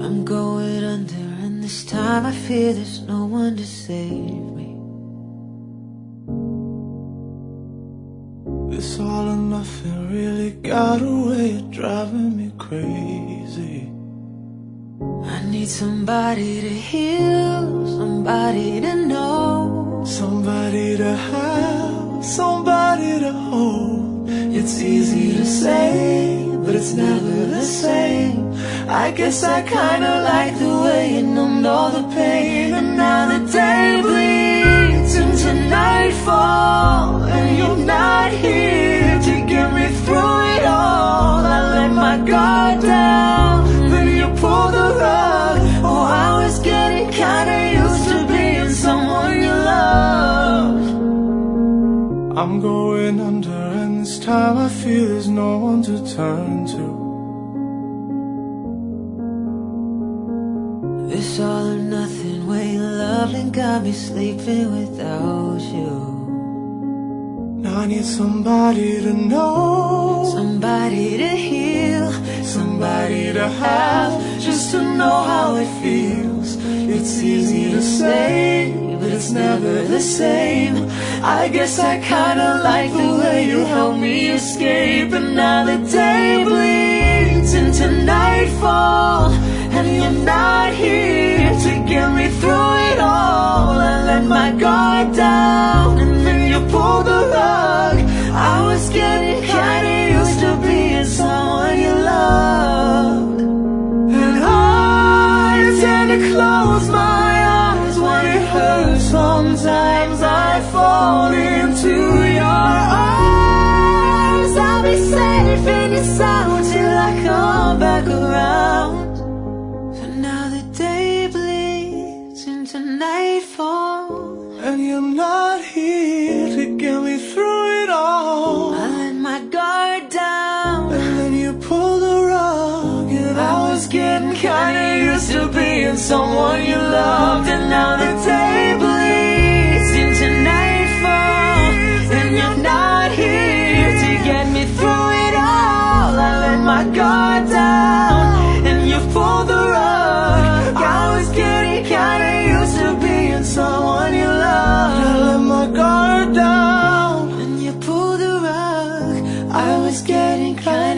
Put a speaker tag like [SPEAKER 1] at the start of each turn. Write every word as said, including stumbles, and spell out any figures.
[SPEAKER 1] I'm going under, and this time I fear there's no one to save me.
[SPEAKER 2] This all or nothing really got a way of driving me crazy.
[SPEAKER 1] I need somebody to heal, somebody to know,
[SPEAKER 2] somebody to have, somebody to hold. It's easy to say, but it's never the same. I guess I kinda like the way you numbed all the pain. And now the day bleeds into nightfall, and you're not here to get me through it all. I let my guard down, then you pulled the rug. Oh, I was getting kinda used to being someone you loved. I'm going under, and this time I feel there's no one to turn to.
[SPEAKER 1] This all or nothing way of loving got me sleeping without you.
[SPEAKER 2] Now I need somebody to know,
[SPEAKER 1] somebody to heal,
[SPEAKER 2] somebody to have, just to know how it feels. It's easy to say, but it's never the same. I guess I kinda like the way you help me escape. And now the day bleeds into nightfall, and you're not here to get me through it all. I let my guard down, and then you pulled the rug. I was getting kinda used to being someone you loved. And I tend to close my eyes when it hurts. Sometimes I fall into your arms. I'll be safe in your sound till I come back around. Nightfall, and you're not here to get me through it all.
[SPEAKER 1] I let my guard down,
[SPEAKER 2] and then you pulled the rug. And I was getting kinda used to being someone you loved. And now the day bleeds into nightfall, and you're not here to get me through it all. I let my guard down, and you pulled the rug. I was getting kinda used to being someone you loved. I let my guard down,
[SPEAKER 1] and you pulled the rug. I was getting kinda